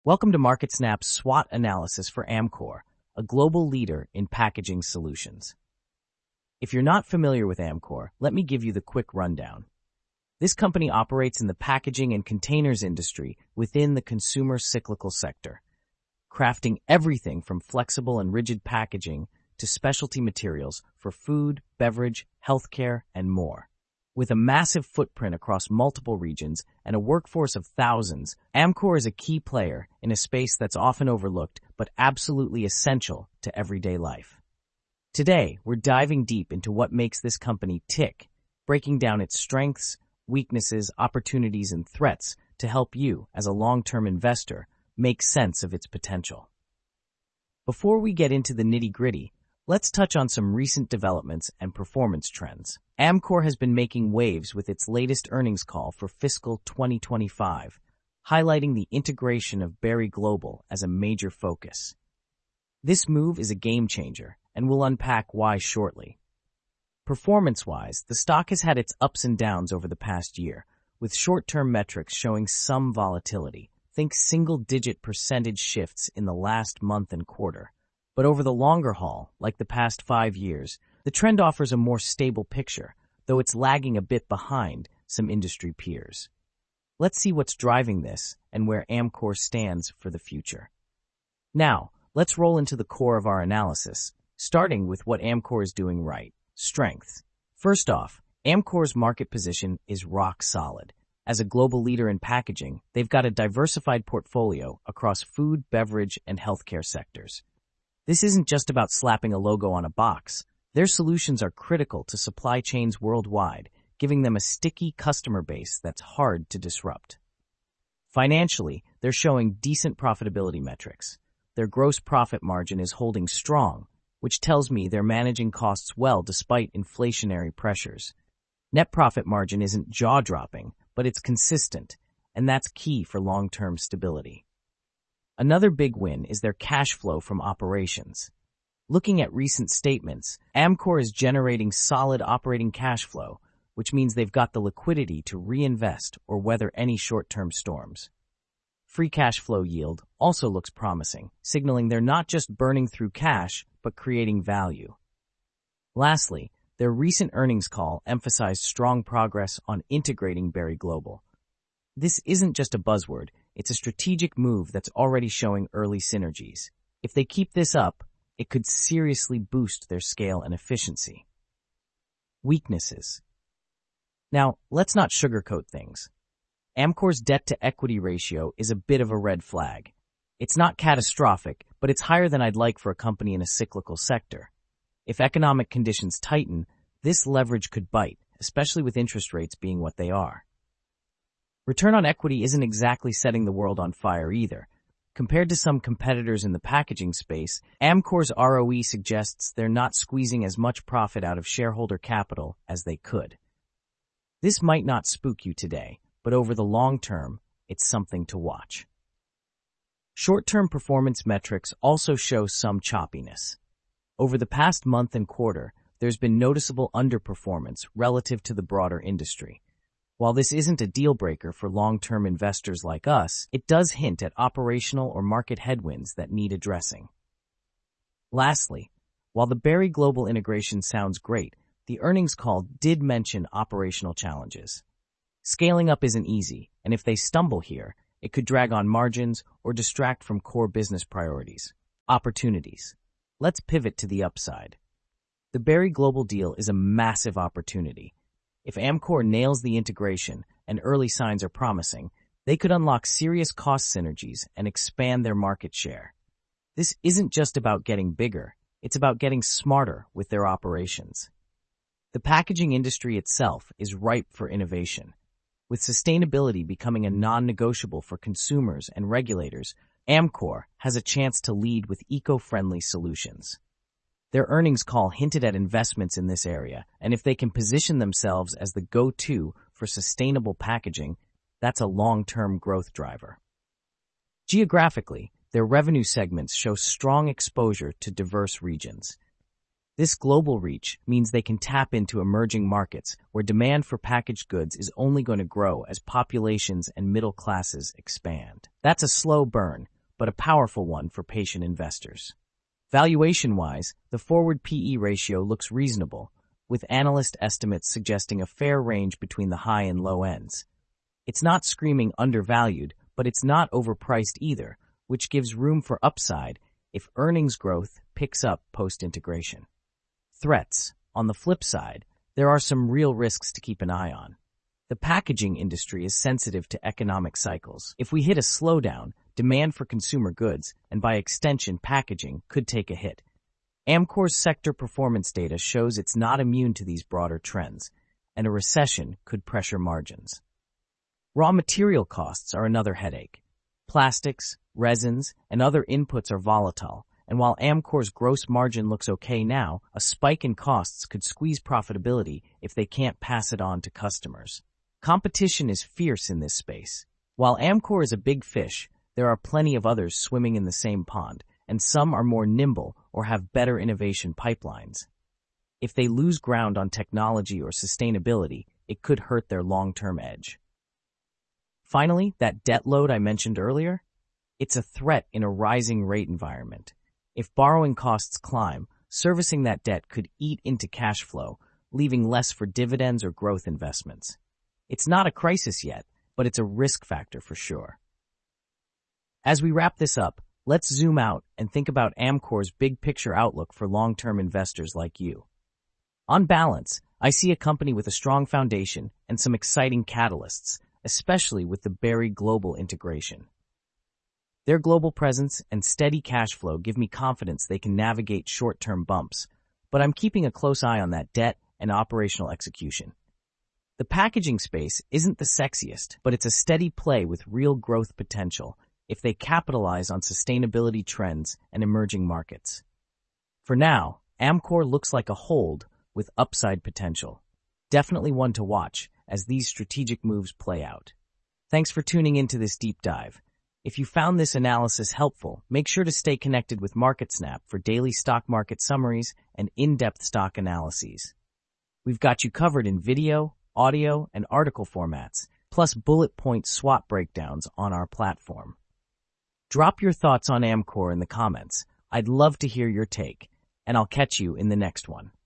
Welcome to MarketSnap's SWOT analysis for Amcor, a global leader in packaging solutions. If you're not familiar with Amcor, let me give you the quick rundown. This company operates in the packaging and containers industry within the consumer cyclical sector, crafting everything from flexible and rigid packaging to specialty materials for food, beverage, healthcare, and more. With a massive footprint across multiple regions and a workforce of thousands, Amcor is a key player in a space that's often overlooked but absolutely essential to everyday life. Today, we're diving deep into what makes this company tick, breaking down its strengths, weaknesses, opportunities, and threats to help you, as a long-term investor, make sense of its potential. Before we get into the nitty-gritty, let's touch on some recent developments and performance trends. Amcor has been making waves with its latest earnings call for fiscal 2025, highlighting the integration of Berry Global as a major focus. This move is a game changer, and we'll unpack why shortly. Performance-wise, the stock has had its ups and downs over the past year, with short-term metrics showing some volatility. Think single-digit percentage shifts in the last month and quarter. But over the longer haul, like the past 5 years, the trend offers a more stable picture, though it's lagging a bit behind some industry peers. Let's see what's driving this and where Amcor stands for the future. Now, let's roll into the core of our analysis, starting with what Amcor is doing right: strengths. First off, Amcor's market position is rock solid. As a global leader in packaging, they've got a diversified portfolio across food, beverage, and healthcare sectors. This isn't just about slapping a logo on a box. Their solutions are critical to supply chains worldwide, giving them a sticky customer base that's hard to disrupt. Financially, they're showing decent profitability metrics. Their gross profit margin is holding strong, which tells me they're managing costs well despite inflationary pressures. Net profit margin isn't jaw-dropping, but it's consistent, and that's key for long-term stability. Another big win is their cash flow from operations. Looking at recent statements, Amcor is generating solid operating cash flow, which means they've got the liquidity to reinvest or weather any short-term storms. Free cash flow yield also looks promising, signaling they're not just burning through cash, but creating value. Lastly, their recent earnings call emphasized strong progress on integrating Berry Global. This isn't just a buzzword, it's a strategic move that's already showing early synergies. If they keep this up, it could seriously boost their scale and efficiency. Weaknesses. Now, let's not sugarcoat things. Amcor's debt-to-equity ratio is a bit of a red flag. It's not catastrophic, but it's higher than I'd like for a company in a cyclical sector. If economic conditions tighten, this leverage could bite, especially with interest rates being what they are. Return on equity isn't exactly setting the world on fire either. Compared to some competitors in the packaging space, Amcor's ROE suggests they're not squeezing as much profit out of shareholder capital as they could. This might not spook you today, but over the long term, it's something to watch. Short-term performance metrics also show some choppiness. Over the past month and quarter, there's been noticeable underperformance relative to the broader industry. While this isn't a deal-breaker for long-term investors like us, it does hint at operational or market headwinds that need addressing. Lastly, while the Berry Global integration sounds great, the earnings call did mention operational challenges. Scaling up isn't easy, and if they stumble here, it could drag on margins or distract from core business priorities. Opportunities. Let's pivot to the upside. The Berry Global deal is a massive opportunity. If Amcor nails the integration, and early signs are promising, they could unlock serious cost synergies and expand their market share. This isn't just about getting bigger, it's about getting smarter with their operations. The packaging industry itself is ripe for innovation. With sustainability becoming a non-negotiable for consumers and regulators, Amcor has a chance to lead with eco-friendly solutions. Their earnings call hinted at investments in this area, and if they can position themselves as the go-to for sustainable packaging, that's a long-term growth driver. Geographically, their revenue segments show strong exposure to diverse regions. This global reach means they can tap into emerging markets where demand for packaged goods is only going to grow as populations and middle classes expand. That's a slow burn, but a powerful one for patient investors. Valuation-wise, the forward PE ratio looks reasonable, with analyst estimates suggesting a fair range between the high and low ends. It's not screaming undervalued, but it's not overpriced either, which gives room for upside if earnings growth picks up post-integration. Threats. On the flip side, there are some real risks to keep an eye on. The packaging industry is sensitive to economic cycles. If we hit a slowdown, demand for consumer goods, and by extension packaging, could take a hit. Amcor's sector performance data shows it's not immune to these broader trends, and a recession could pressure margins. Raw material costs are another headache. Plastics, resins, and other inputs are volatile, and while Amcor's gross margin looks okay now, a spike in costs could squeeze profitability if they can't pass it on to customers. Competition is fierce in this space. While Amcor is a big fish, there are plenty of others swimming in the same pond, and some are more nimble or have better innovation pipelines. If they lose ground on technology or sustainability, it could hurt their long-term edge. Finally, that debt load I mentioned earlier? It's a threat in a rising rate environment. If borrowing costs climb, servicing that debt could eat into cash flow, leaving less for dividends or growth investments. It's not a crisis yet, but it's a risk factor for sure. As we wrap this up, let's zoom out and think about Amcor's big picture outlook for long-term investors like you. On balance, I see a company with a strong foundation and some exciting catalysts, especially with the Berry global integration. Their global presence and steady cash flow give me confidence they can navigate short-term bumps, but I'm keeping a close eye on that debt and operational execution. The packaging space isn't the sexiest, but it's a steady play with real growth potential if they capitalize on sustainability trends and emerging markets. For now, Amcor looks like a hold with upside potential. Definitely one to watch as these strategic moves play out. Thanks for tuning into this deep dive. If you found this analysis helpful, make sure to stay connected with MarketSnap for daily stock market summaries and in-depth stock analyses. We've got you covered in video, audio, and article formats, plus bullet point SWOT breakdowns on our platform. Drop your thoughts on Amcor in the comments. I'd love to hear your take, and I'll catch you in the next one.